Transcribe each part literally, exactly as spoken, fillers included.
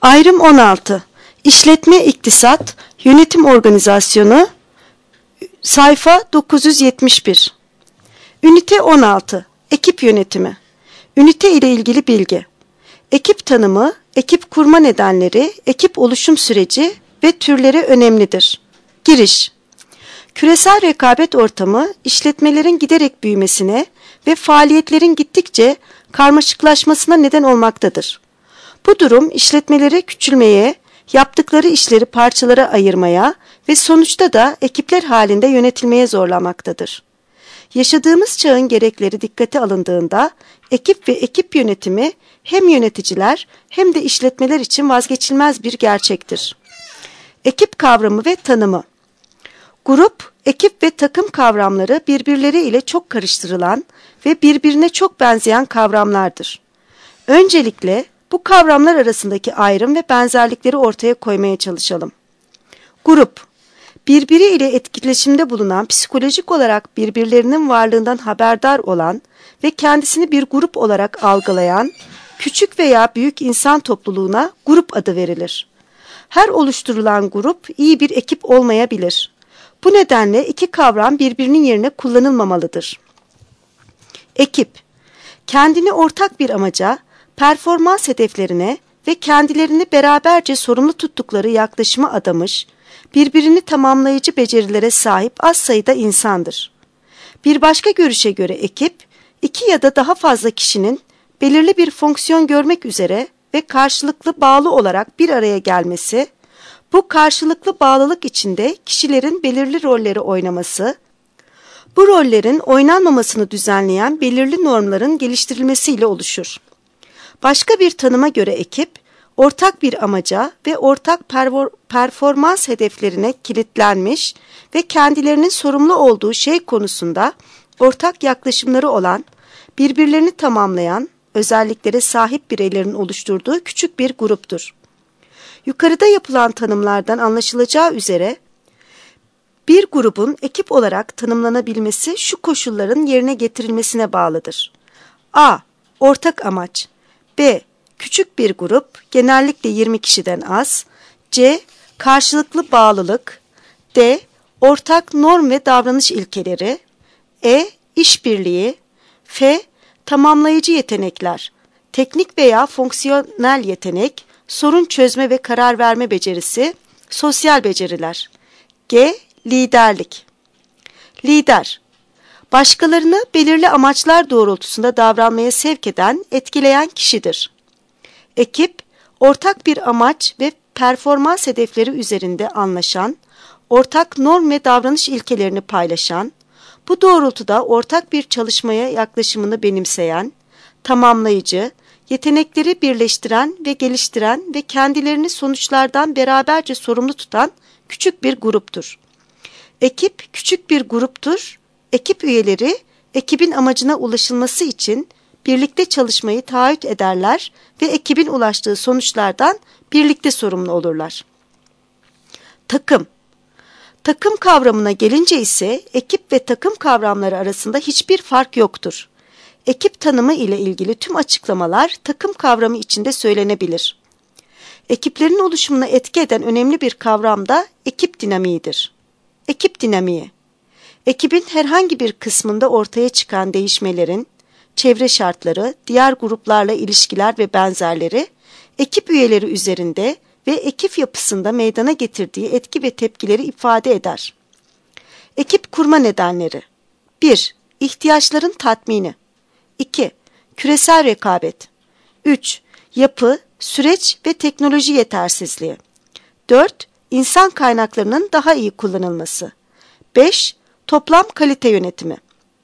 Ayrım on altı. İşletme, iktisat, yönetim organizasyonu, sayfa dokuz yüz yetmiş bir. Ünite on altı. Ekip yönetimi. Ünite ile ilgili bilgi. Ekip tanımı, ekip kurma nedenleri, ekip oluşum süreci ve türleri önemlidir. Giriş. Küresel rekabet ortamı, işletmelerin giderek büyümesine ve faaliyetlerin gittikçe karmaşıklaşmasına neden olmaktadır. Bu durum işletmeleri küçülmeye, yaptıkları işleri parçalara ayırmaya ve sonuçta da ekipler halinde yönetilmeye zorlamaktadır. Yaşadığımız çağın gerekleri dikkate alındığında ekip ve ekip yönetimi hem yöneticiler hem de işletmeler için vazgeçilmez bir gerçektir. Ekip kavramı ve tanımı. Grup, ekip ve takım kavramları birbirleriyle çok karıştırılan ve birbirine çok benzeyen kavramlardır. Öncelikle bu kavramlar arasındaki ayrım ve benzerlikleri ortaya koymaya çalışalım. Grup, birbiriyle etkileşimde bulunan, psikolojik olarak birbirlerinin varlığından haberdar olan ve kendisini bir grup olarak algılayan, küçük veya büyük insan topluluğuna grup adı verilir. Her oluşturulan grup iyi bir ekip olmayabilir. Bu nedenle iki kavram birbirinin yerine kullanılmamalıdır. Ekip, kendini ortak bir amaca, performans hedeflerine ve kendilerini beraberce sorumlu tuttukları yaklaşıma adamış, birbirini tamamlayıcı becerilere sahip az sayıda insandır. Bir başka görüşe göre ekip, iki ya da daha fazla kişinin belirli bir fonksiyon görmek üzere ve karşılıklı bağlı olarak bir araya gelmesi, bu karşılıklı bağlılık içinde kişilerin belirli rolleri oynaması, bu rollerin oynanmamasını düzenleyen belirli normların geliştirilmesiyle oluşur. Başka bir tanıma göre ekip, ortak bir amaca ve ortak performans hedeflerine kilitlenmiş ve kendilerinin sorumlu olduğu şey konusunda ortak yaklaşımları olan, birbirlerini tamamlayan, özelliklere sahip bireylerin oluşturduğu küçük bir gruptur. Yukarıda yapılan tanımlardan anlaşılacağı üzere, bir grubun ekip olarak tanımlanabilmesi şu koşulların yerine getirilmesine bağlıdır. A. Ortak amaç. B. Küçük bir grup, genellikle yirmi kişiden az. C. Karşılıklı bağlılık. D. Ortak norm ve davranış ilkeleri. E. İşbirliği. F. Tamamlayıcı yetenekler. Teknik veya fonksiyonel yetenek, sorun çözme ve karar verme becerisi, sosyal beceriler. G. Liderlik. Lider, başkalarını belirli amaçlar doğrultusunda davranmaya sevk eden, etkileyen kişidir. Ekip, ortak bir amaç ve performans hedefleri üzerinde anlaşan, ortak norm ve davranış ilkelerini paylaşan, bu doğrultuda ortak bir çalışmaya yaklaşımını benimseyen, tamamlayıcı, yetenekleri birleştiren ve geliştiren ve kendilerini sonuçlardan beraberce sorumlu tutan küçük bir gruptur. Ekip küçük bir gruptur. Ekip üyeleri ekibin amacına ulaşılması için birlikte çalışmayı taahhüt ederler ve ekibin ulaştığı sonuçlardan birlikte sorumlu olurlar. Takım. Takım kavramına gelince ise ekip ve takım kavramları arasında hiçbir fark yoktur. Ekip tanımı ile ilgili tüm açıklamalar takım kavramı içinde söylenebilir. Ekiplerin oluşumuna etki eden önemli bir kavram da ekip dinamiğidir. Ekip dinamiği, ekibin herhangi bir kısmında ortaya çıkan değişmelerin, çevre şartları, diğer gruplarla ilişkiler ve benzerleri, ekip üyeleri üzerinde ve ekip yapısında meydana getirdiği etki ve tepkileri ifade eder. Ekip kurma nedenleri. bir. İhtiyaçların tatmini. iki. Küresel rekabet. üç. Yapı, süreç ve teknoloji yetersizliği. dört. İnsan kaynaklarının daha iyi kullanılması. beş. Toplam kalite yönetimi.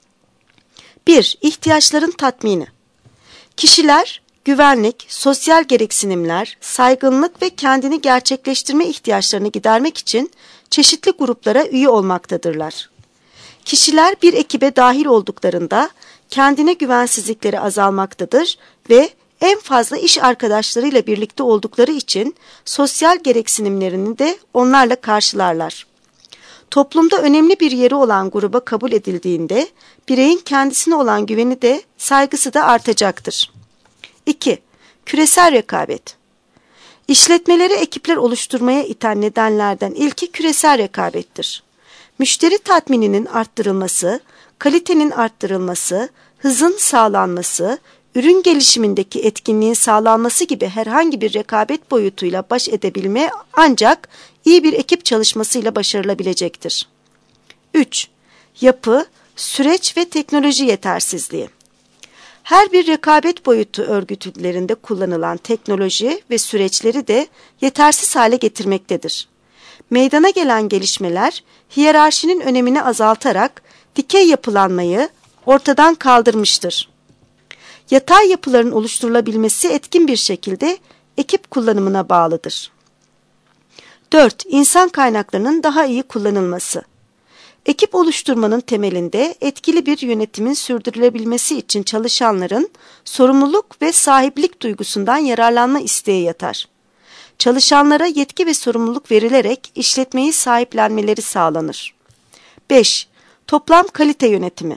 bir. İhtiyaçların tatmini. Kişiler, güvenlik, sosyal gereksinimler, saygınlık ve kendini gerçekleştirme ihtiyaçlarını gidermek için çeşitli gruplara üye olmaktadırlar. Kişiler bir ekibe dahil olduklarında kendine güvensizlikleri azalmaktadır ve en fazla iş arkadaşlarıyla birlikte oldukları için sosyal gereksinimlerini de onlarla karşılarlar. Toplumda önemli bir yeri olan gruba kabul edildiğinde bireyin kendisine olan güveni de saygısı da artacaktır. iki. Küresel rekabet. İşletmeleri ekipler oluşturmaya iten nedenlerden ilki küresel rekabettir. Müşteri tatmininin arttırılması, kalitenin arttırılması, hızın sağlanması, ürün gelişimindeki etkinliğin sağlanması gibi herhangi bir rekabet boyutuyla baş edebilme ancak iyi bir ekip çalışmasıyla başarılabilecektir. üç. Yapı, süreç ve teknoloji yetersizliği. Her bir rekabet boyutu örgütlerinde kullanılan teknoloji ve süreçleri de yetersiz hale getirmektedir. Meydana gelen gelişmeler hiyerarşinin önemini azaltarak dikey yapılanmayı ortadan kaldırmıştır. Yatay yapıların oluşturulabilmesi etkin bir şekilde ekip kullanımına bağlıdır. dört. İnsan kaynaklarının daha iyi kullanılması. Ekip oluşturmanın temelinde etkili bir yönetimin sürdürülebilmesi için çalışanların sorumluluk ve sahiplik duygusundan yararlanma isteği yatar. Çalışanlara yetki ve sorumluluk verilerek işletmeyi sahiplenmeleri sağlanır. beş. Toplam kalite yönetimi.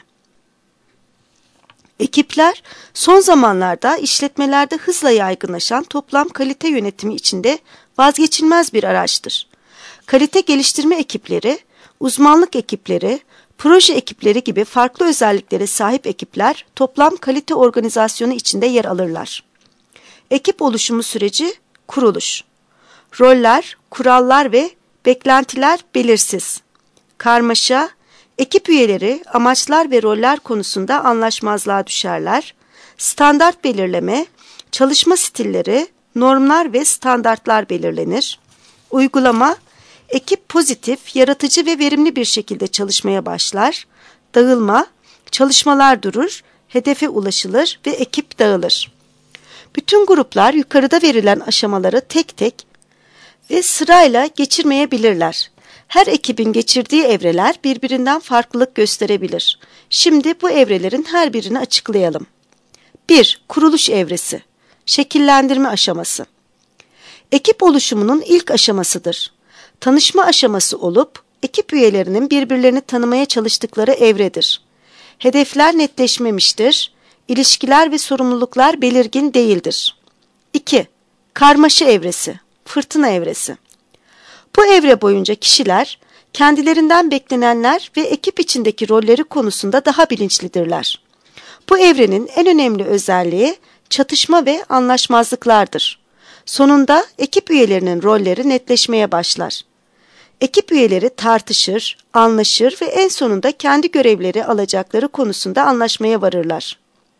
Ekipler son zamanlarda işletmelerde hızla yaygınlaşan toplam kalite yönetimi içinde vazgeçilmez bir araçtır. Kalite geliştirme ekipleri, uzmanlık ekipleri, proje ekipleri gibi farklı özelliklere sahip ekipler toplam kalite organizasyonu içinde yer alırlar. Ekip oluşumu süreci, kuruluş. Roller, kurallar ve beklentiler belirsiz. Karmaşa, ekip üyeleri amaçlar ve roller konusunda anlaşmazlığa düşerler. Standart belirleme, çalışma stilleri, normlar ve standartlar belirlenir. Uygulama, ekip pozitif, yaratıcı ve verimli bir şekilde çalışmaya başlar. Dağılma, çalışmalar durur, hedefe ulaşılır ve ekip dağılır. Bütün gruplar yukarıda verilen aşamaları tek tek ve sırayla geçirmeyebilirler. Her ekibin geçirdiği evreler birbirinden farklılık gösterebilir. Şimdi bu evrelerin her birini açıklayalım. bir. Kuruluş evresi. Şekillendirme aşaması. Ekip oluşumunun ilk aşamasıdır. Tanışma aşaması olup ekip üyelerinin birbirlerini tanımaya çalıştıkları evredir. Hedefler netleşmemiştir. İlişkiler ve sorumluluklar belirgin değildir. iki. Karmaşa evresi. Fırtına evresi. Bu evre boyunca kişiler kendilerinden beklenenler ve ekip içindeki rolleri konusunda daha bilinçlidirler. Bu evrenin en önemli özelliği çatışma ve anlaşmazlıklardır. Sonunda ekip üyelerinin rolleri netleşmeye başlar. Ekip üyeleri tartışır, anlaşır ve en sonunda kendi görevleri alacakları konusunda anlaşmaya varırlar.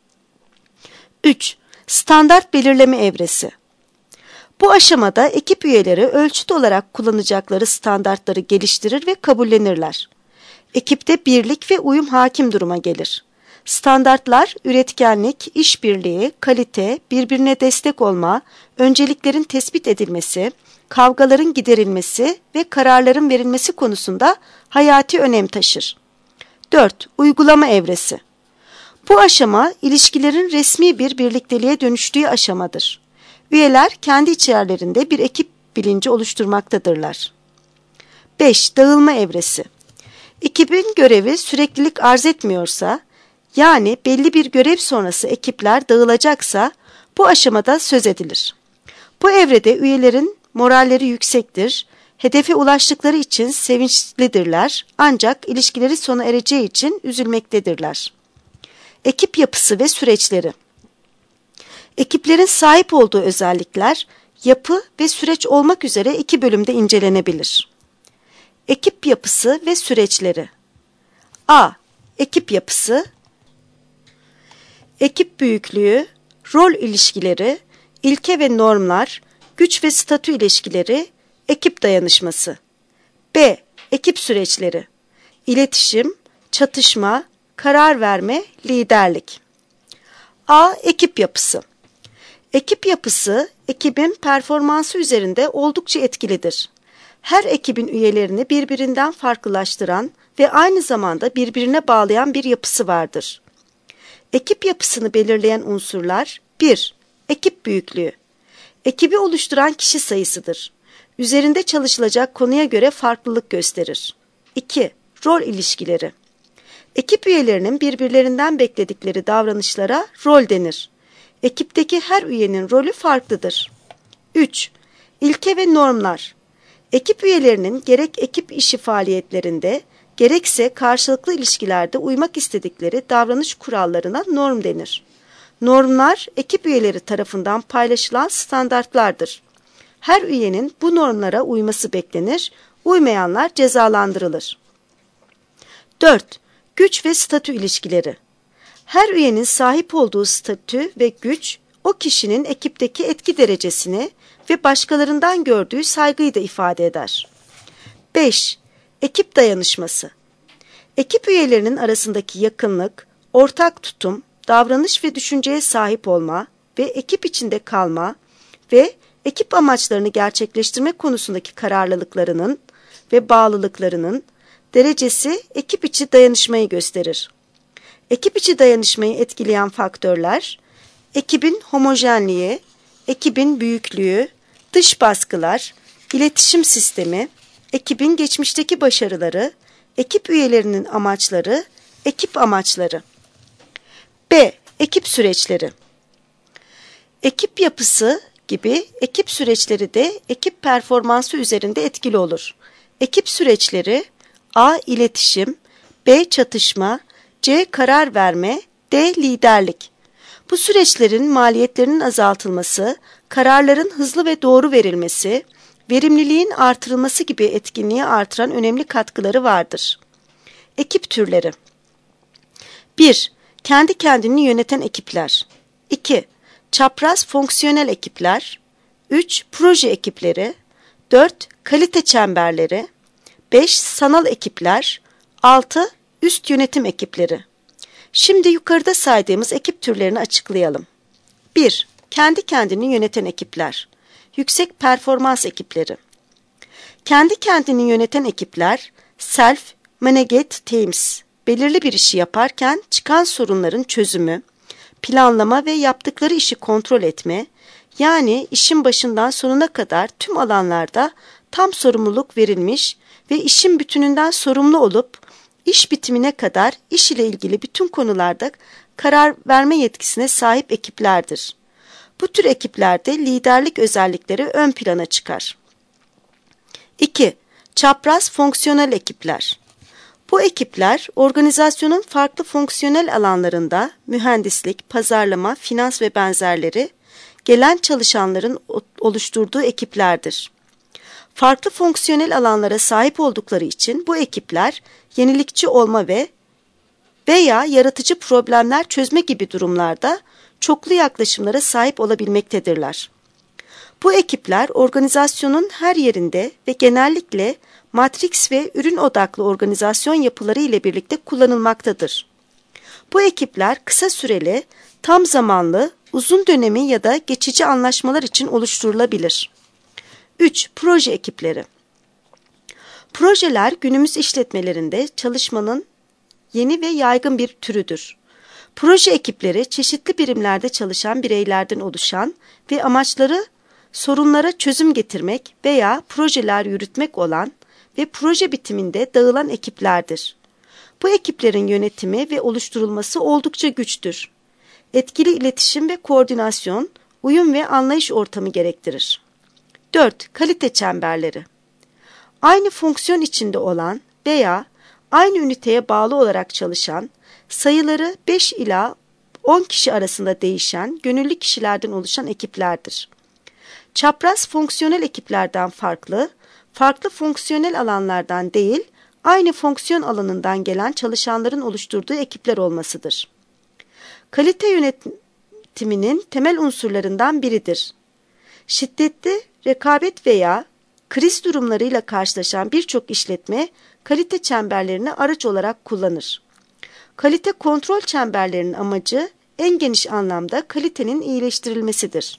üç. Standart belirleme evresi. Bu aşamada ekip üyeleri ölçüt olarak kullanacakları standartları geliştirir ve kabullenirler. Ekipte birlik ve uyum hakim duruma gelir. Standartlar, üretkenlik, işbirliği, kalite, birbirine destek olma, önceliklerin tespit edilmesi, kavgaların giderilmesi ve kararların verilmesi konusunda hayati önem taşır. dört. Uygulama evresi. Bu aşama, ilişkilerin resmi bir birlikteliğe dönüştüğü aşamadır. Üyeler kendi içlerinde bir ekip bilinci oluşturmaktadırlar. beş. Dağılma evresi. Ekibin görevi süreklilik arz etmiyorsa, yani belli bir görev sonrası ekipler dağılacaksa, bu aşamada söz edilir. Bu evrede üyelerin moralleri yüksektir, hedefe ulaştıkları için sevinçlidirler ancak ilişkileri sona ereceği için üzülmektedirler. Ekip yapısı ve süreçleri. Ekiplerin sahip olduğu özellikler, yapı ve süreç olmak üzere iki bölümde incelenebilir. Ekip yapısı ve süreçleri. A. Ekip yapısı, ekip büyüklüğü, rol ilişkileri, ilke ve normlar, güç ve statü ilişkileri, ekip dayanışması. B. Ekip süreçleri, iletişim, çatışma, karar verme, liderlik. A. Ekip yapısı. Ekip yapısı, ekibin performansı üzerinde oldukça etkilidir. Her ekibin üyelerini birbirinden farklılaştıran ve aynı zamanda birbirine bağlayan bir yapısı vardır. Ekip yapısını belirleyen unsurlar: bir. Ekip büyüklüğü. Ekibi oluşturan kişi sayısıdır. Üzerinde çalışılacak konuya göre farklılık gösterir. iki. Rol ilişkileri. Ekip üyelerinin birbirlerinden bekledikleri davranışlara rol denir. Ekipteki her üyenin rolü farklıdır. üç. İlke ve normlar. Ekip üyelerinin gerek ekip işi faaliyetlerinde, gerekse karşılıklı ilişkilerde uymak istedikleri davranış kurallarına norm denir. Normlar, ekip üyeleri tarafından paylaşılan standartlardır. Her üyenin bu normlara uyması beklenir, uymayanlar cezalandırılır. dört. Güç ve statü ilişkileri. Her üyenin sahip olduğu statü ve güç, o kişinin ekipteki etki derecesini ve başkalarından gördüğü saygıyı da ifade eder. beş. Ekip dayanışması. Ekip üyelerinin arasındaki yakınlık, ortak tutum, davranış ve düşünceye sahip olma ve ekip içinde kalma ve ekip amaçlarını gerçekleştirme konusundaki kararlılıklarının ve bağlılıklarının derecesi ekip içi dayanışmayı gösterir. Ekip içi dayanışmayı etkileyen faktörler, ekibin homojenliği, ekibin büyüklüğü, dış baskılar, iletişim sistemi, ekibin geçmişteki başarıları, ekip üyelerinin amaçları, ekip amaçları. B. Ekip süreçleri. Ekip yapısı gibi ekip süreçleri de ekip performansı üzerinde etkili olur. Ekip süreçleri A. İletişim, B. Çatışma, C. Karar verme, D. Liderlik. Bu süreçlerin maliyetlerinin azaltılması, kararların hızlı ve doğru verilmesi, verimliliğin artırılması gibi etkinliği artıran önemli katkıları vardır. Ekip türleri. bir. Kendi kendini yöneten ekipler. iki. Çapraz fonksiyonel ekipler. üç. Proje ekipleri. dört. Kalite çemberleri. beş. Sanal ekipler. altı. Üst yönetim ekipleri. Şimdi yukarıda saydığımız ekip türlerini açıklayalım. bir. Kendi kendini yöneten ekipler. Yüksek performans ekipleri. Kendi kendini yöneten ekipler, self-managed teams, belirli bir işi yaparken çıkan sorunların çözümü, planlama ve yaptıkları işi kontrol etme, yani işin başından sonuna kadar tüm alanlarda tam sorumluluk verilmiş ve işin bütününden sorumlu olup, iş bitimine kadar iş ile ilgili bütün konularda karar verme yetkisine sahip ekiplerdir. Bu tür ekiplerde liderlik özellikleri ön plana çıkar. iki. Çapraz fonksiyonel ekipler. Bu ekipler, organizasyonun farklı fonksiyonel alanlarında mühendislik, pazarlama, finans ve benzerleri gelen çalışanların oluşturduğu ekiplerdir. Farklı fonksiyonel alanlara sahip oldukları için bu ekipler yenilikçi olma ve veya yaratıcı problemler çözme gibi durumlarda çoklu yaklaşımlara sahip olabilmektedirler. Bu ekipler organizasyonun her yerinde ve genellikle matrix ve ürün odaklı organizasyon yapıları ile birlikte kullanılmaktadır. Bu ekipler kısa süreli, tam zamanlı, uzun dönemi ya da geçici anlaşmalar için oluşturulabilir. üç. Proje ekipleri. Projeler günümüz işletmelerinde çalışmanın yeni ve yaygın bir türüdür. Proje ekipleri çeşitli birimlerde çalışan bireylerden oluşan ve amaçları sorunlara çözüm getirmek veya projeler yürütmek olan ve proje bitiminde dağılan ekiplerdir. Bu ekiplerin yönetimi ve oluşturulması oldukça güçtür. Etkili iletişim ve koordinasyon, uyum ve anlayış ortamı gerektirir. dört. Kalite çemberleri. Aynı fonksiyon içinde olan veya aynı üniteye bağlı olarak çalışan, sayıları beş ila on kişi arasında değişen gönüllü kişilerden oluşan ekiplerdir. Çapraz fonksiyonel ekiplerden farklı, farklı fonksiyonel alanlardan değil, aynı fonksiyon alanından gelen çalışanların oluşturduğu ekipler olmasıdır. Kalite yönetiminin temel unsurlarından biridir. Şiddetli rekabet veya kriz durumlarıyla karşılaşan birçok işletme kalite çemberlerini araç olarak kullanır. Kalite kontrol çemberlerinin amacı en geniş anlamda kalitenin iyileştirilmesidir.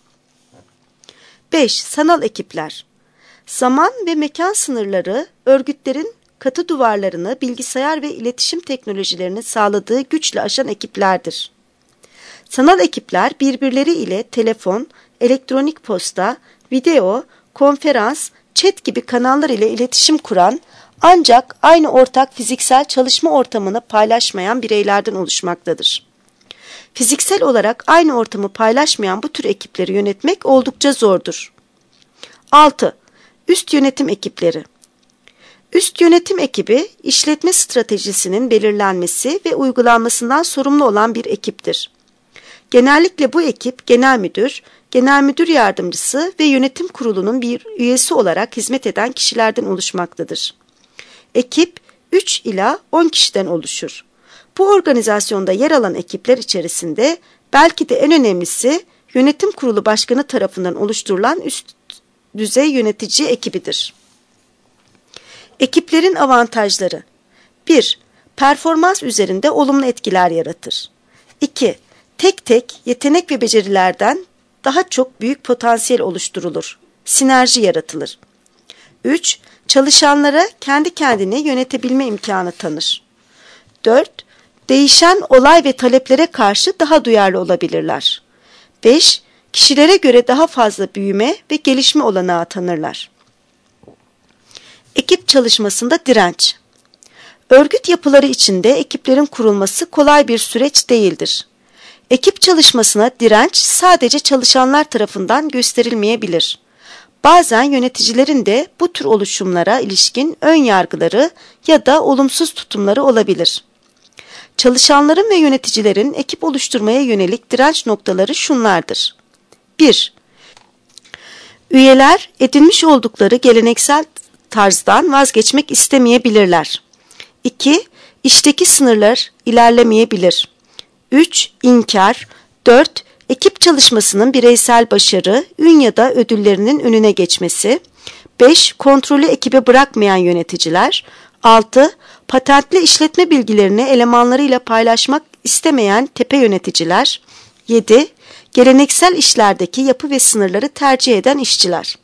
beş. Sanal ekipler. Zaman ve mekan sınırları örgütlerin katı duvarlarını bilgisayar ve iletişim teknolojilerini sağladığı güçle aşan ekiplerdir. Sanal ekipler birbirleri ile telefon, elektronik posta, video, konferans, chat gibi kanallar ile iletişim kuran ancak aynı ortak fiziksel çalışma ortamını paylaşmayan bireylerden oluşmaktadır. Fiziksel olarak aynı ortamı paylaşmayan bu tür ekipleri yönetmek oldukça zordur. altı. Üst yönetim ekipleri. Üst yönetim ekibi, işletme stratejisinin belirlenmesi ve uygulanmasından sorumlu olan bir ekiptir. Genellikle bu ekip, genel müdür, genel müdür yardımcısı ve yönetim kurulunun bir üyesi olarak hizmet eden kişilerden oluşmaktadır. Ekip, üç ila on kişiden oluşur. Bu organizasyonda yer alan ekipler içerisinde belki de en önemlisi yönetim kurulu başkanı tarafından oluşturulan üst düzey yönetici ekibidir. Ekiplerin avantajları: bir. Performans üzerinde olumlu etkiler yaratır. iki. Tek tek yetenek ve becerilerden daha çok büyük potansiyel oluşturulur. Sinerji yaratılır. üç. Çalışanlara kendi kendini yönetebilme imkanı tanır. dört. Değişen olay ve taleplere karşı daha duyarlı olabilirler. beş. Kişilere göre daha fazla büyüme ve gelişme olanağı tanırlar. Ekip çalışmasında direnç. Örgüt yapıları içinde ekiplerin kurulması kolay bir süreç değildir. Ekip çalışmasına direnç sadece çalışanlar tarafından gösterilmeyebilir. Bazen yöneticilerin de bu tür oluşumlara ilişkin ön yargıları ya da olumsuz tutumları olabilir. Çalışanların ve yöneticilerin ekip oluşturmaya yönelik direnç noktaları şunlardır. bir. Üyeler edinmiş oldukları geleneksel tarzdan vazgeçmek istemeyebilirler. iki. İşteki sınırlar ilerlemeyebilir. üç. İnkar. dört. Ekip çalışmasının bireysel başarı, ün ya da ödüllerinin önüne geçmesi. beş. Kontrolü ekibe bırakmayan yöneticiler. altı. Patentli işletme bilgilerini elemanlarıyla paylaşmak istemeyen tepe yöneticiler. yedi. Geleneksel işlerdeki yapı ve sınırları tercih eden işçiler.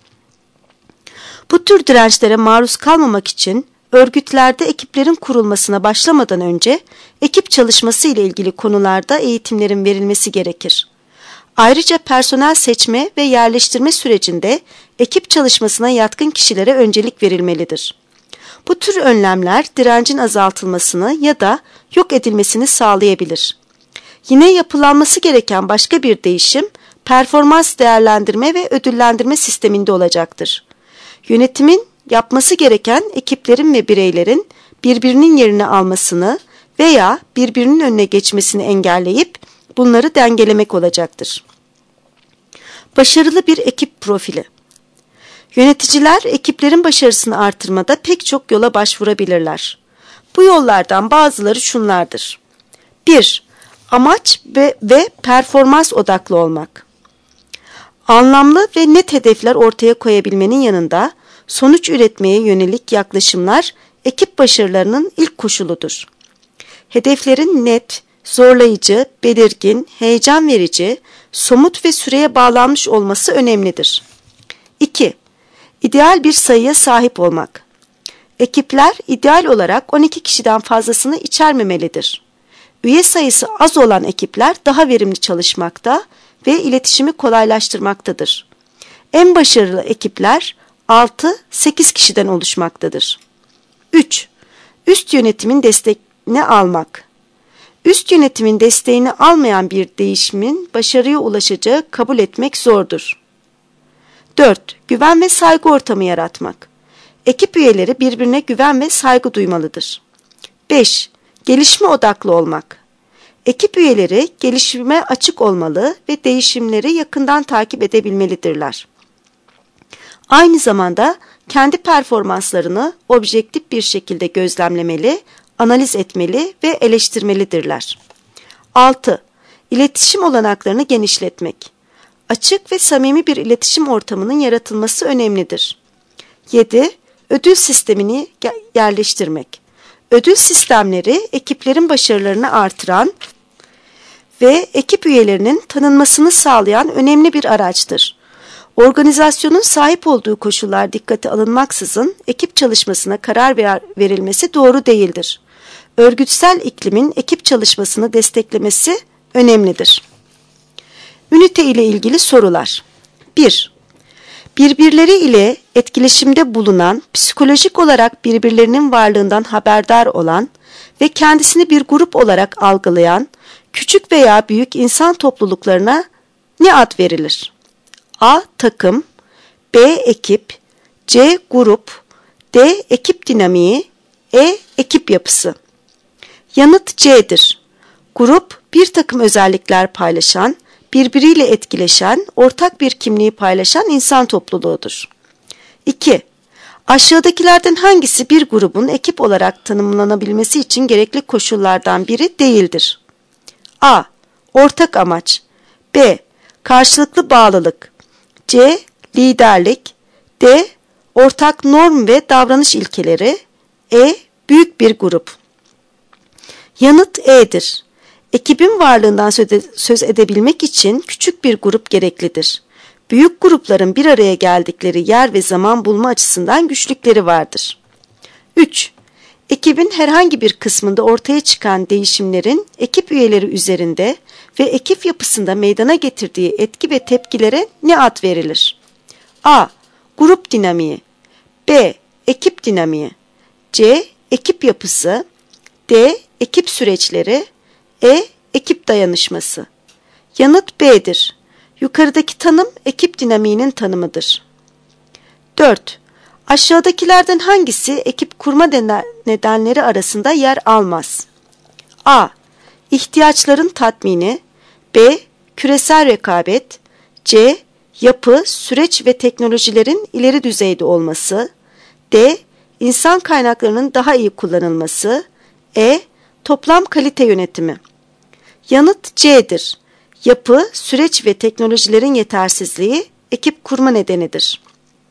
Bu tür dirençlere maruz kalmamak için örgütlerde ekiplerin kurulmasına başlamadan önce ekip çalışması ile ilgili konularda eğitimlerin verilmesi gerekir. Ayrıca personel seçme ve yerleştirme sürecinde ekip çalışmasına yatkın kişilere öncelik verilmelidir. Bu tür önlemler direncin azaltılmasını ya da yok edilmesini sağlayabilir. Yine yapılanması gereken başka bir değişim, performans değerlendirme ve ödüllendirme sisteminde olacaktır. Yönetimin yapması gereken ekiplerin ve bireylerin birbirinin yerini almasını veya birbirinin önüne geçmesini engelleyip bunları dengelemek olacaktır. Başarılı bir ekip profili. Yöneticiler ekiplerin başarısını artırmada pek çok yola başvurabilirler. Bu yollardan bazıları şunlardır. bir. Amaç ve, ve performans odaklı olmak. Anlamlı ve net hedefler ortaya koyabilmenin yanında sonuç üretmeye yönelik yaklaşımlar ekip başarılarının ilk koşuludur. Hedeflerin net, zorlayıcı, belirgin, heyecan verici, somut ve süreye bağlanmış olması önemlidir. iki. İdeal bir sayıya sahip olmak. Ekipler ideal olarak on iki kişiden fazlasını içermemelidir. Üye sayısı az olan ekipler daha verimli çalışmakta ve iletişimi kolaylaştırmaktadır. En başarılı ekipler altı sekiz kişiden oluşmaktadır. üç. Üst yönetimin desteğini almak. Üst yönetimin desteğini almayan bir değişimin başarıya ulaşacağı kabul etmek zordur. dört. Güven ve saygı ortamı yaratmak. Ekip üyeleri birbirine güven ve saygı duymalıdır. beş. Gelişme odaklı olmak. Ekip üyeleri gelişime açık olmalı ve değişimleri yakından takip edebilmelidirler. Aynı zamanda kendi performanslarını objektif bir şekilde gözlemlemeli, analiz etmeli ve eleştirmelidirler. altı. İletişim olanaklarını genişletmek. Açık ve samimi bir iletişim ortamının yaratılması önemlidir. yedi. Ödül sistemini yerleştirmek. Ödül sistemleri ekiplerin başarılarını artıran ve ekip üyelerinin tanınmasını sağlayan önemli bir araçtır. Organizasyonun sahip olduğu koşullar dikkate alınmaksızın ekip çalışmasına karar ver- verilmesi doğru değildir. Örgütsel iklimin ekip çalışmasını desteklemesi önemlidir. Ünite ile ilgili sorular. bir. Birbirleri ile etkileşimde bulunan, psikolojik olarak birbirlerinin varlığından haberdar olan ve kendisini bir grup olarak algılayan küçük veya büyük insan topluluklarına ne ad verilir? A. Takım. B. Ekip, C. Grup, D. Ekip dinamiği, E. Ekip yapısı. Yanıt C'dir. Grup, bir takım özellikler paylaşan, birbiriyle etkileşen, ortak bir kimliği paylaşan insan topluluğudur. iki. Aşağıdakilerden hangisi bir grubun ekip olarak tanımlanabilmesi için gerekli koşullardan biri değildir? A. Ortak amaç, B. Karşılıklı bağlılık, C. Liderlik, D. Ortak norm ve davranış ilkeleri, E. Büyük bir grup. Yanıt E'dir. Ekibin varlığından söz edebilmek için küçük bir grup gereklidir. Büyük grupların bir araya geldikleri yer ve zaman bulma açısından güçlükleri vardır. üç. Ekibin herhangi bir kısmında ortaya çıkan değişimlerin ekip üyeleri üzerinde ve ekip yapısında meydana getirdiği etki ve tepkilere ne ad verilir? A. Grup dinamiği, B. Ekip dinamiği, C. Ekip yapısı, D. Ekip süreçleri, E. Ekip dayanışması. Yanıt B'dir. Yukarıdaki tanım ekip dinamiğinin tanımıdır. dört. Aşağıdakilerden hangisi ekip kurma nedenleri arasında yer almaz? A. İhtiyaçların tatmini, B. Küresel rekabet, C. Yapı, süreç ve teknolojilerin ileri düzeyde olması, D. İnsan kaynaklarının daha iyi kullanılması, E. Toplam kalite yönetimi. Yanıt C'dir. Yapı, süreç ve teknolojilerin yetersizliği ekip kurma nedenidir.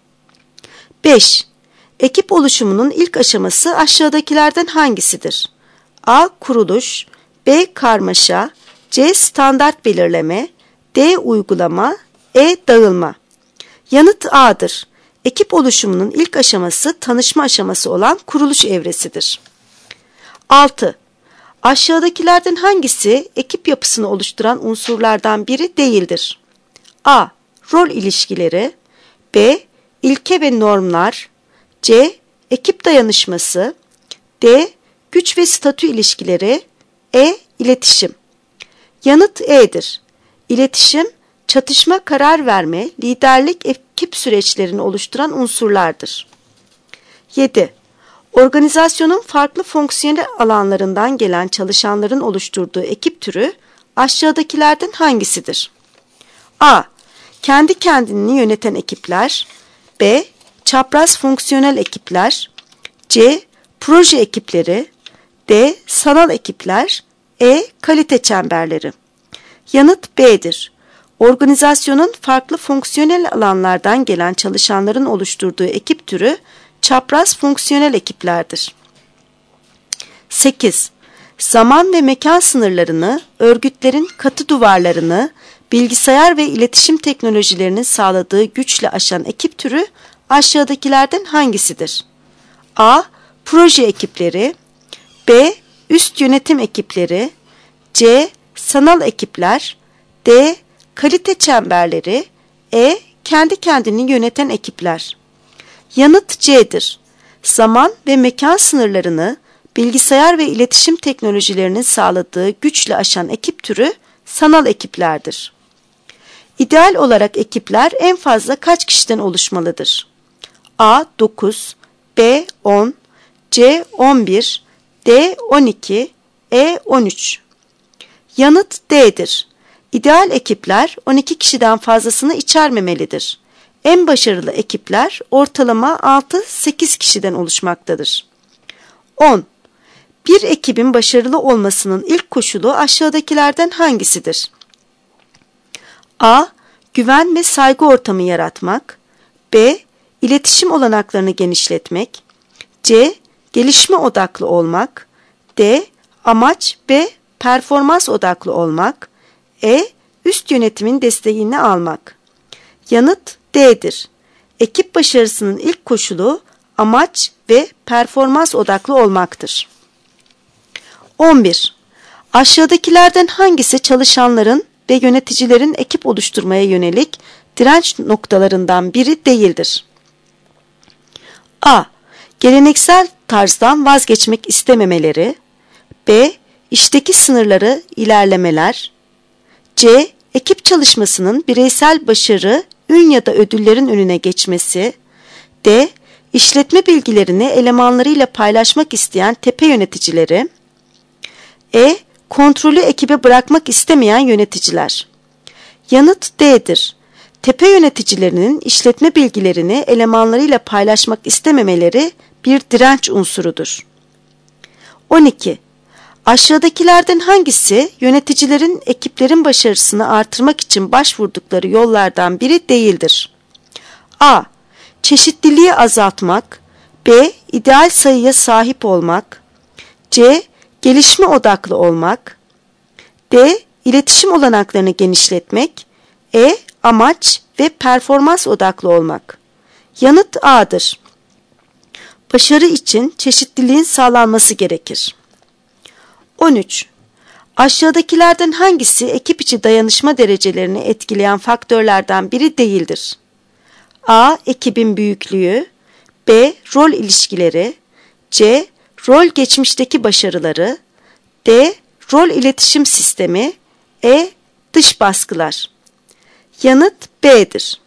beş. Ekip oluşumunun ilk aşaması aşağıdakilerden hangisidir? A. Kuruluş, B. Karmaşa, C. Standart belirleme, D. Uygulama, E. Dağılma. Yanıt A'dır. Ekip oluşumunun ilk aşaması tanışma aşaması olan kuruluş evresidir. altı. Aşağıdakilerden hangisi ekip yapısını oluşturan unsurlardan biri değildir? A. Rol ilişkileri, B. İlke ve normlar, C. Ekip dayanışması, D. Güç ve statü ilişkileri, E. İletişim. Yanıt E'dir. İletişim, çatışma, karar verme, liderlik, ekip süreçlerini oluşturan unsurlardır. yedi. Organizasyonun farklı fonksiyonel alanlarından gelen çalışanların oluşturduğu ekip türü aşağıdakilerden hangisidir? A. Kendi kendini yöneten ekipler, B. Çapraz fonksiyonel ekipler, C. Proje ekipleri, D. Sanal ekipler, E. Kalite çemberleri. Yanıt B'dir. Organizasyonun farklı fonksiyonel alanlardan gelen çalışanların oluşturduğu ekip türü çapraz fonksiyonel ekiplerdir. sekiz. Zaman ve mekan sınırlarını, örgütlerin katı duvarlarını, bilgisayar ve iletişim teknolojilerinin sağladığı güçle aşan ekip türü aşağıdakilerden hangisidir? A. Proje ekipleri, B. Üst yönetim ekipleri, C. Sanal ekipler, D. Kalite çemberleri, E. Kendi kendini yöneten ekipler. Yanıt C'dir. Zaman ve mekan sınırlarını, bilgisayar ve iletişim teknolojilerinin sağladığı güçle aşan ekip türü sanal ekiplerdir. İdeal olarak ekipler en fazla kaç kişiden oluşmalıdır? A. dokuz, B. on, C. on bir, D. on iki, E. on üç. Yanıt D'dir. İdeal ekipler on iki kişiden fazlasını içermemelidir. En başarılı ekipler ortalama altı sekiz kişiden oluşmaktadır. on. Bir ekibin başarılı olmasının ilk koşulu aşağıdakilerden hangisidir? A. Güven ve saygı ortamı yaratmak, B. İletişim olanaklarını genişletmek, C. Gelişme odaklı olmak, D. Amaç ve performans odaklı olmak, E. Üst yönetimin desteğini almak. Yanıt D'dir. Ekip başarısının ilk koşulu amaç ve performans odaklı olmaktır. on bir. Aşağıdakilerden hangisi çalışanların ve yöneticilerin ekip oluşturmaya yönelik direnç noktalarından biri değildir? A. Geleneksel tarzdan vazgeçmek istememeleri, B. İşteki sınırları ilerlemeler, C. Ekip çalışmasının bireysel başarı ün ya da ödüllerin önüne geçmesi. D. İşletme bilgilerini elemanlarıyla paylaşmak isteyen tepe yöneticileri. E. Kontrolü ekibe bırakmak istemeyen yöneticiler. Yanıt D'dir. Tepe yöneticilerinin işletme bilgilerini elemanlarıyla paylaşmak istememeleri bir direnç unsurudur. on iki. Aşağıdakilerden hangisi yöneticilerin ekiplerin başarısını artırmak için başvurdukları yollardan biri değildir? A. Çeşitliliği azaltmak. B. İdeal sayıya sahip olmak. C. Gelişme odaklı olmak. D. İletişim olanaklarını genişletmek. E. Amaç ve performans odaklı olmak. Yanıt A'dır. Başarı için çeşitliliğin sağlanması gerekir. on üç. Aşağıdakilerden hangisi ekip içi dayanışma derecelerini etkileyen faktörlerden biri değildir? A. Ekibin büyüklüğü. B. Rol ilişkileri. C. Rol geçmişteki başarıları. D. Rol iletişim sistemi. E. Dış baskılar. Yanıt B'dir.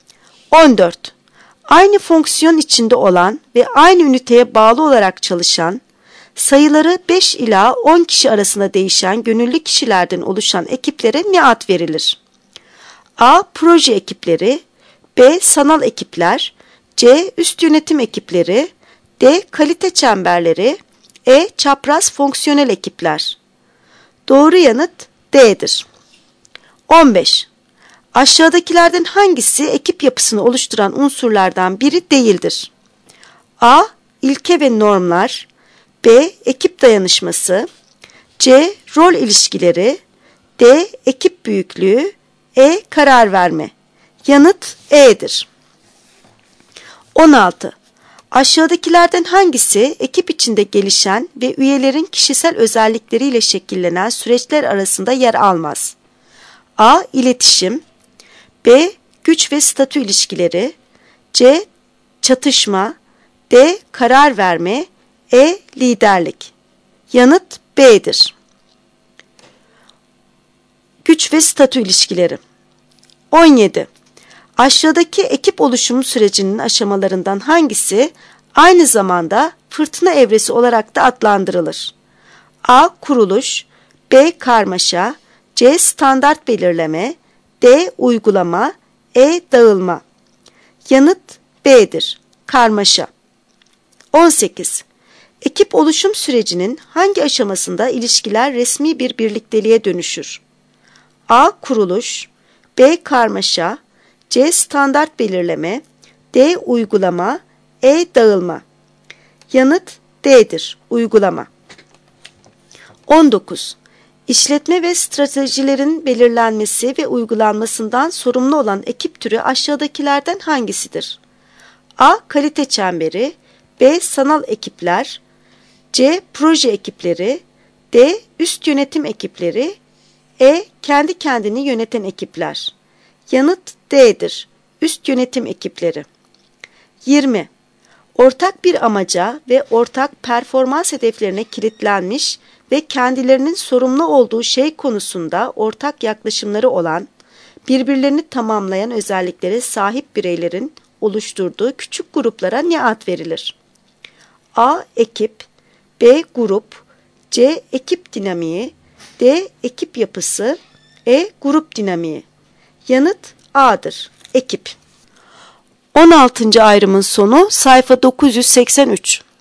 on dört. Aynı fonksiyon içinde olan ve aynı üniteye bağlı olarak çalışan, sayıları beş ila on kişi arasında değişen gönüllü kişilerden oluşan ekiplere ne ad verilir? A. Proje ekipleri. B. Sanal ekipler. C. Üst yönetim ekipleri. D. Kalite çemberleri. E. Çapraz fonksiyonel ekipler. Doğru yanıt D'dir. on beş. Aşağıdakilerden hangisi ekip yapısını oluşturan unsurlardan biri değildir? A. İlke ve normlar. B. Ekip dayanışması. C. Rol ilişkileri. D. Ekip büyüklüğü. E. Karar verme. Yanıt E'dir. on altı. Aşağıdakilerden hangisi ekip içinde gelişen ve üyelerin kişisel özellikleriyle şekillenen süreçler arasında yer almaz? A. İletişim. B. Güç ve statü ilişkileri. C. Çatışma. D. Karar verme. E. Liderlik. Yanıt B'dir. Güç ve statü ilişkileri. on yedi. Aşağıdaki ekip oluşumu sürecinin aşamalarından hangisi aynı zamanda fırtına evresi olarak da adlandırılır? A. Kuruluş. B. Karmaşa. C. Standart belirleme. D. Uygulama. E. Dağılma. Yanıt B'dir. Karmaşa. on sekiz. Ekip oluşum sürecinin hangi aşamasında ilişkiler resmi bir birlikteliğe dönüşür? A. Kuruluş. B. Karmaşa. C. Standart belirleme. D. Uygulama. E. Dağılma. Yanıt D'dir. Uygulama. on dokuz. İşletme ve stratejilerin belirlenmesi ve uygulanmasından sorumlu olan ekip türü aşağıdakilerden hangisidir? A. Kalite çemberi. B. Sanal ekipler. C. Proje ekipleri. D. Üst yönetim ekipleri. E. Kendi kendini yöneten ekipler. Yanıt D'dir. Üst yönetim ekipleri. yirmi. Ortak bir amaca ve ortak performans hedeflerine kilitlenmiş ve kendilerinin sorumlu olduğu şey konusunda ortak yaklaşımları olan, birbirlerini tamamlayan özelliklere sahip bireylerin oluşturduğu küçük gruplara ne ad verilir? A. Ekip. B. Grup. C. Ekip dinamiği. D. Ekip yapısı. E. Grup dinamiği. Yanıt A'dır. Ekip. on altıncı ayrımın sonu sayfa dokuz yüz seksen üç.